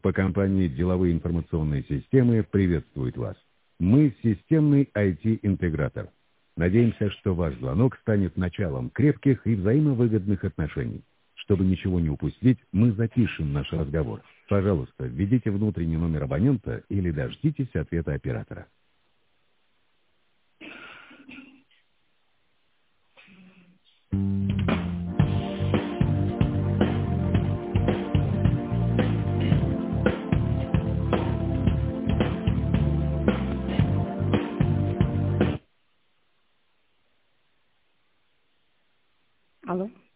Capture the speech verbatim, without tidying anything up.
по компании «Деловые информационные системы» приветствует вас. Мы системный ай ти-интегратор. Надеемся, что ваш звонок станет началом крепких и взаимовыгодных отношений. Чтобы ничего не упустить, мы запишем наш разговор. Пожалуйста, введите внутренний номер абонента или дождитесь ответа оператора. Алло.